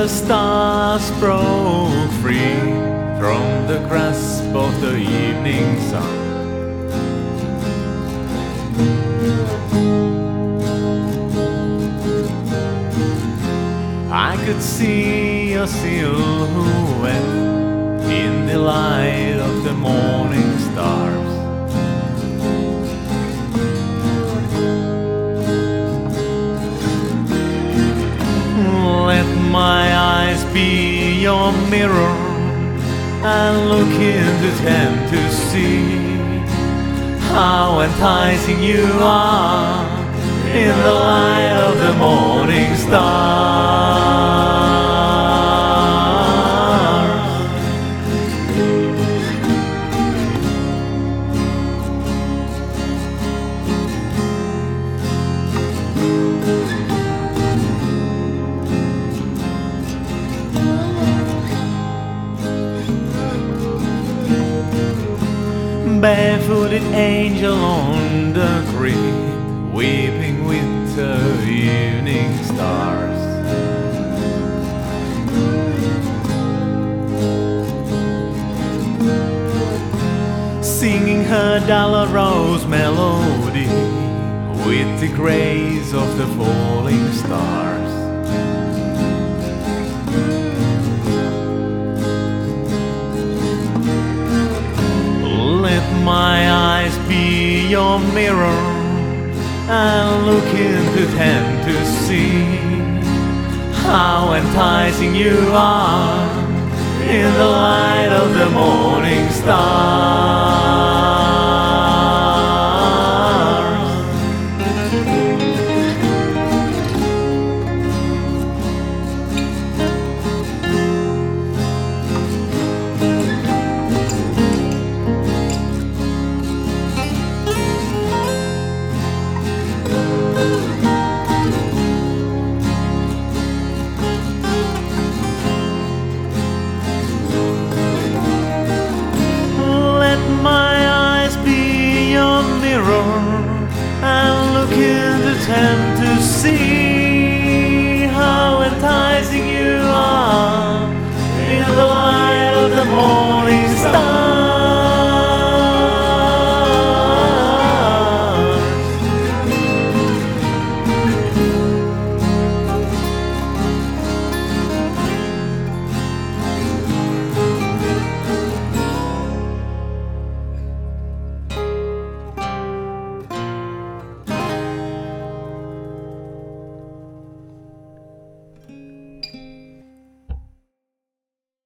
the stars broke free from the grasp of the evening sun. I could see your silhouette in the light of the morning stars. Let my eyes be your mirror and look into them to see how enticing you are in the light of the morning stars. Barefooted angel on the green, weeping with the evening stars. Singing her dolorous melody with the grace of the falling stars. Let my eyes be your mirror and look into them to see how enticing you are in the light of the morning stars. And look into them to see